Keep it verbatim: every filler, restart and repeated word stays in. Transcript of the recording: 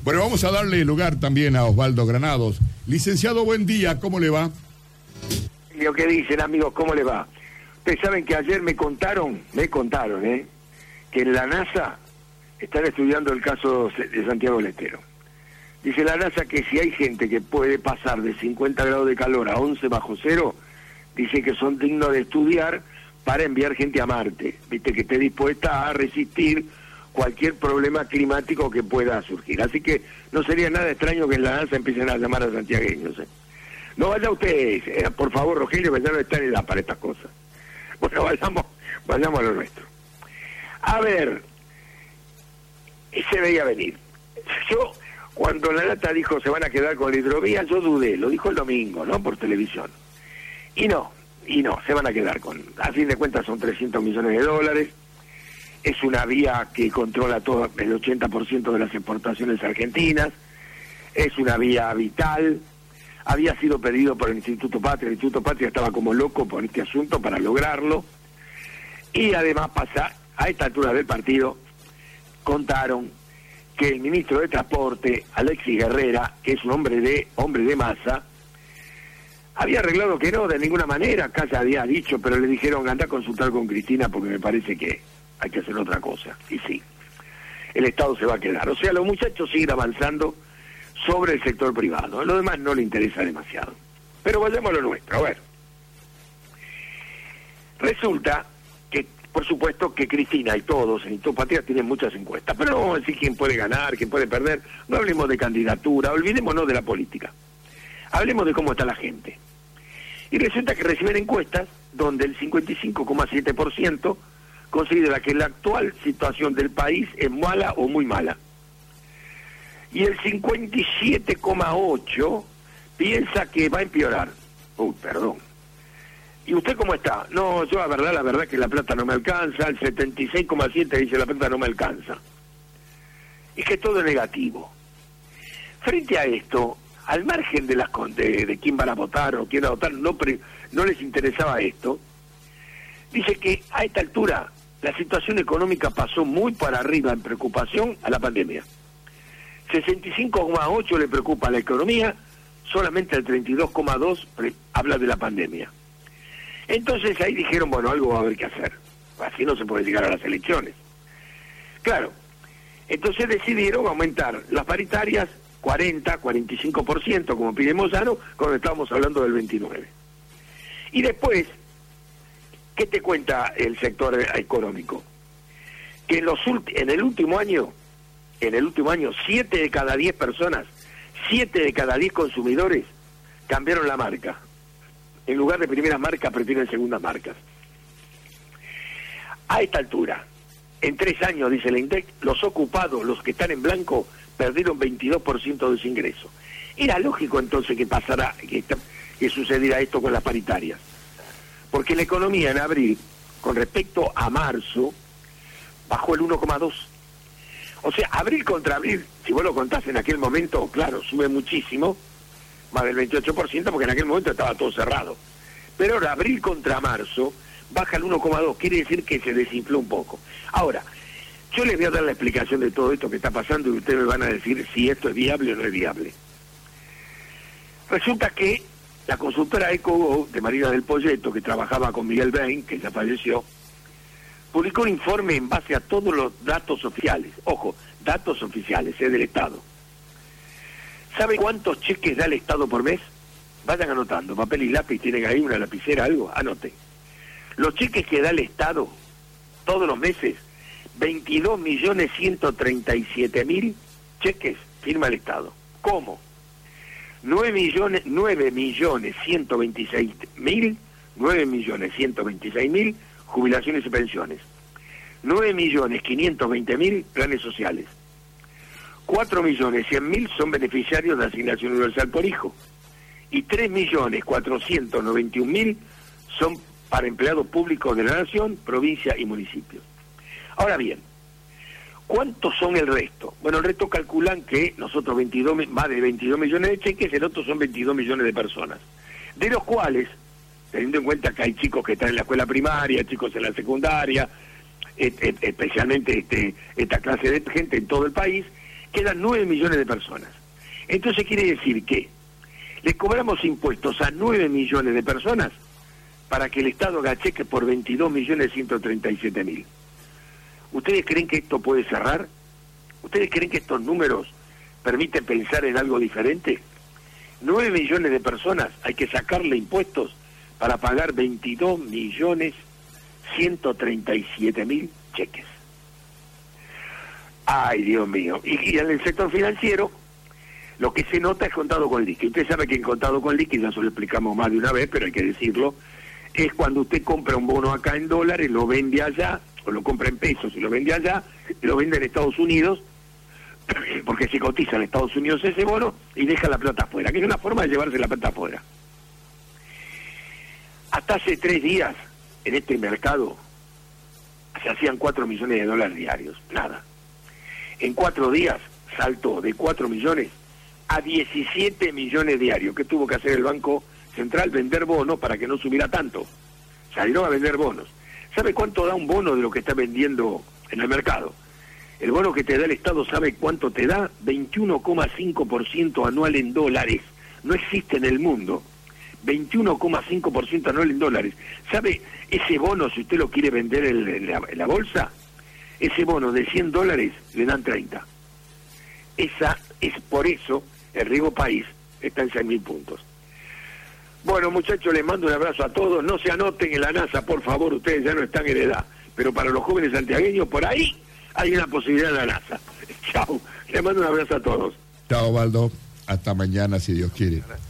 Bueno, vamos a darle lugar también a Osvaldo Granados. Licenciado, buen día, ¿cómo le va? Lo que dicen, amigos, ¿cómo le va? Ustedes saben que ayer me contaron, me contaron, ¿eh? que en la NASA están estudiando el caso de Santiago del Estero. Dice la NASA que si hay gente que puede pasar de cincuenta grados de calor a once bajo cero, dice que son dignos de estudiar para enviar gente a Marte, viste, que esté dispuesta a resistir cualquier problema climático que pueda surgir. Así que no sería nada extraño que en la NASA empiecen a llamar a santiagueños. ¿eh? No vaya usted, eh, por favor, Rogelio, que ya no está en edad para estas cosas. Bueno, vayamos, vayamos a lo nuestro. A ver, se veía venir. Yo, cuando la Lata dijo se van a quedar con la hidrovía, yo dudé, lo dijo el domingo, ¿no?, por televisión. Y no, y no, se van a quedar con, a fin de cuentas son trescientos millones de dólares, es una vía que controla todo el ochenta por ciento de las exportaciones argentinas, es una vía vital, había sido pedido por el Instituto Patria, el Instituto Patria estaba como loco por este asunto para lograrlo, y además pasa, a esta altura del partido, contaron que el ministro de Transporte, Alexis Guerrera, que es un hombre de hombre de masa, había arreglado que no, de ninguna manera, acá ya había dicho, pero le dijeron, anda a consultar con Cristina porque me parece que hay que hacer otra cosa. Y sí, el Estado se va a quedar. O sea, los muchachos siguen avanzando sobre el sector privado. A lo demás no le interesa demasiado. Pero vayamos a lo nuestro, a ver. Resulta que, por supuesto, que Cristina y todos en Instituto Patria tienen muchas encuestas, pero no vamos a decir quién puede ganar, quién puede perder. No hablemos de candidatura, olvidémonos de la política. Hablemos de cómo está la gente. Y resulta que reciben encuestas donde el cincuenta y cinco coma siete por ciento considera que la actual situación del país es mala o muy mala. Y el cincuenta y siete coma ocho por ciento piensa que va a empeorar. Uy, perdón. ¿Y usted cómo está? No, yo la verdad, la verdad que la plata no me alcanza. El setenta y seis coma siete por ciento dice la plata no me alcanza. Es que todo es negativo. Frente a esto, al margen de las de, de quién van a votar o quién va a votar, no, pre, no les interesaba esto, dice que a esta altura la situación económica pasó muy para arriba en preocupación a la pandemia. sesenta y cinco coma ocho por ciento le preocupa la economía, solamente el treinta y dos coma dos por ciento habla de la pandemia. Entonces ahí dijeron, bueno, algo va a haber que hacer, así no se puede llegar a las elecciones. Claro, entonces decidieron aumentar las paritarias cuarenta, cuarenta y cinco por ciento, como pide Moyano, cuando estábamos hablando del veintinueve por ciento. Y después, ¿qué te cuenta el sector económico? Que en, los en el último año, en el último año, siete de cada diez personas, siete de cada diez consumidores cambiaron la marca. En lugar de primeras marcas, prefieren segundas marcas. A esta altura, en tres años, dice la INDEC, los ocupados, los que están en blanco, perdieron veintidós por ciento de su ingreso. Era lógico entonces que pasara, que, que sucediera esto con las paritarias. Porque la economía en abril, con respecto a marzo, bajó el uno coma dos. O sea, abril contra abril, si vos lo contás en aquel momento, claro, sube muchísimo, más del veintiocho por ciento, porque en aquel momento estaba todo cerrado. Pero ahora, abril contra marzo, baja el uno coma dos, quiere decir que se desinfló un poco. Ahora, yo les voy a dar la explicación de todo esto que está pasando y ustedes me van a decir si esto es viable o no es viable. Resulta que la consultora EcoGo de Marina del Poyeto, que trabajaba con Miguel Bain, que ya falleció, publicó un informe en base a todos los datos oficiales. Ojo, datos oficiales, es del Estado. ¿Sabe cuántos cheques da el Estado por mes? Vayan anotando, papel y lápiz, tienen ahí una lapicera, algo, anoten. Los cheques que da el Estado todos los meses, veintidós millones ciento treinta y siete mil cheques firma el Estado. ¿Cómo? nueve millones, nueve millones ciento veintiséis mil, nueve millones ciento veintiséis mil jubilaciones y pensiones, nueve millones quinientos veinte mil planes sociales, cuatro millones cien mil son beneficiarios de asignación universal por hijo, y tres millones cuatrocientos noventa y un mil son para empleados públicos de la nación, provincia y municipios. Ahora bien, ¿cuántos son el resto? Bueno, el resto calculan que nosotros veintidós, más de veintidós millones de cheques, el otro son veintidós millones de personas, de los cuales, teniendo en cuenta que hay chicos que están en la escuela primaria, chicos en la secundaria, et, et, especialmente este, esta clase de gente en todo el país, quedan nueve millones de personas. Entonces quiere decir que le cobramos impuestos a nueve millones de personas para que el Estado haga cheques por veintidós millones ciento treinta y siete mil. ¿Ustedes creen que esto puede cerrar? ¿Ustedes creen que estos números permiten pensar en algo diferente? nueve millones de personas hay que sacarle impuestos para pagar veintidós millones ciento treinta y siete mil cheques. Ay, Dios mío. Y, y en el sector financiero, lo que se nota es contado con liqui. Usted sabe que en contado con liqui, ya se lo explicamos más de una vez, pero hay que decirlo, es cuando usted compra un bono acá en dólares, lo vende allá, o lo compra en pesos y lo vende allá, y lo vende en Estados Unidos, porque se cotiza en Estados Unidos ese bono y deja la plata afuera, que es una forma de llevarse la plata afuera. Hasta hace tres días, en este mercado, se hacían cuatro millones de dólares diarios, nada. En cuatro días saltó de cuatro millones a diecisiete millones diarios. ¿Qué tuvo que hacer el Banco Central? Vender bonos para que no subiera tanto. Salieron a vender bonos. ¿Sabe cuánto da un bono de lo que está vendiendo en el mercado? El bono que te da el Estado, ¿sabe cuánto te da? veintiuno coma cinco por ciento anual en dólares. No existe en el mundo. veintiuno coma cinco por ciento anual en dólares. ¿Sabe ese bono, si usted lo quiere vender en, en, la, en la bolsa? Ese bono de cien dólares le dan treinta. Esa es por eso el riesgo país está en seis mil puntos. Bueno, muchachos, les mando un abrazo a todos. No se anoten en la NASA, por favor, ustedes ya no están en edad. Pero para los jóvenes santiagueños, por ahí hay una posibilidad en la NASA. Chao. Les mando un abrazo a todos. Chao, Osvaldo. Hasta mañana, si Dios quiere.